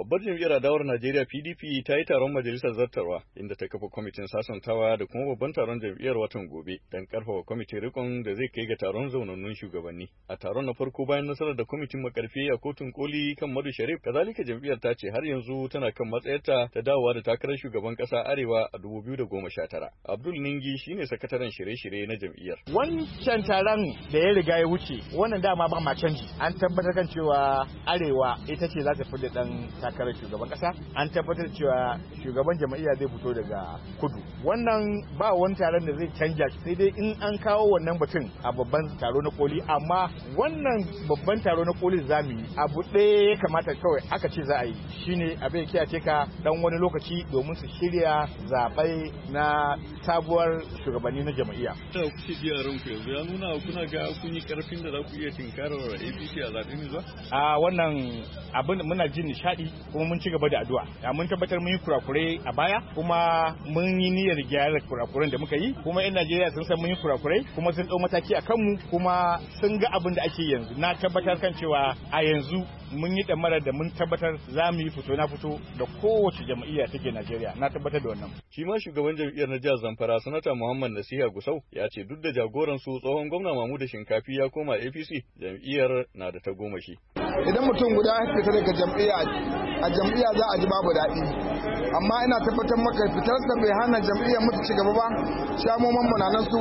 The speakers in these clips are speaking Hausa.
Babbar jam'iyyar adawar Najeriya PDP ta yi taron majalisar zartarwa inda ta kafa kwamitin sasantawa da kuma babban taron jam'iyyar watan gobe don karfafa kwamitin rikon da zai kai ga taron zaunannun shugabanni. A taron na farko bayan nasarar da kwamitin makarfi a kotun koli kan Madu Sharif, kazalika jam'iyyar ta ce har yanzu tana kan matsayarta ta dawowa da takarar shugaban kasa Arewa a 2019. Abdul Ningi shine sakataren shirye-shirye na jam'iyyar. Wancan taron da ya riga ya wuce, wannan dama ba ma canji. An tabbatar kan cewa Arewa ita ce za ta fi da dan takarar shugaban kasa. An tabbatar cewa shugaban jam'iyya zai fito daga kudu. Wannan ba wani taron da zai canja sai dai in an kawo wannan batun a babban taro na koli, amma wannan babban taro na koli za mu yi abu ɗaya ya kamata kawai aka ce za a yi shine abin kiyace ka dan wani lokaci domin su shirya zaɓe na sabuwar shugabanni na jam'iyya. Ta kuke ji a ranku yanzu ya nuna kuna ga kun yi karfin da za ku iya tinkarar APC a zaɓe mai zuwa? A wannan abin muna jin nishaɗi kuma mun ci gaba da addu'a. Mun tabbatar mun yi kurakurai a baya kuma mun yi niyyar gyara kurakuran da muka yi, kuma 'yan Najeriya sun san mun yi kurakurai kuma sun ɗau mataki a kanmu kuma sun ga abin da ake yanzu. Na tabbatar kan cewa a yanzu mun yi ɗamarar da mun tabbatar za mu yi fito na fito da kowace jam'iyya take Najeriya. Na tabbatar da wannan. Shi ma shugaban jam'iyyar na jihar Zamfara Sanata Muhammad Nasiha Gusau ya ce duk da jagoran su tsohon gwamna Mahmud Shinkafi ya koma APC, jam'iyyar na da tagomashi. Idan mutum guda ya fita daga jam'iyya, a jam'iyya za a ji babu daɗi. Amma ina tabbatar maka fitarsa bai hana jam'iyyar mu ta ci gaba ba. Shamoman mu na nan su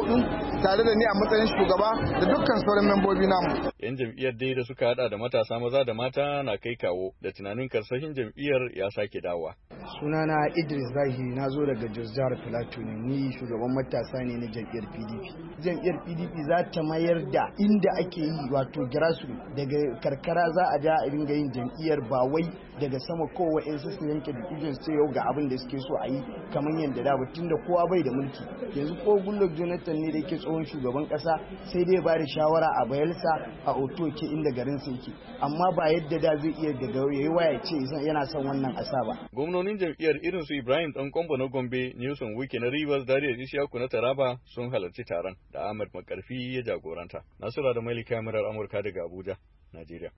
14 tare da ni a matsayin shugaba da dukkan sauran membobi namu. Yan jam'iyyar dai da suka hada da matasa maza da mata na kai kawo da tunanin karsahin jam'iyyar ya sake dawowa. Sunana Idris Zahiri, na zo daga Jos Jihar Filato ne, ni shugaban matasa ne na jam'iyyar PDP. Jam'iyyar PDP za ta mayar da inda ake yi wato grassroots daga karkara za a ja a ringa yin jam'iyyar ba wai daga sama kowa in su yanke decision sai yau ga abin da suke so a yi kamar yadda da tun da kowa bai da mulki. Yanzu ko Goodluck Jonathan ne da yake tsohon shugaban kasa sai dai ba da shawara a Bayelsa a Otoke inda garin sa yake, amma ba yadda da zai iya daga yayi waya ce yana son wannan asa ba. Gwamnonin jam'iyyar irin su Ibrahim Dankombo na Gombe, Newsom Wike na Rivers, Darius Ishaku na Taraba sun halarci taron da Ahmad Makarfi ya jagoranta. Nasura da Malika Murar Amurka daga Abuja, Najeriya.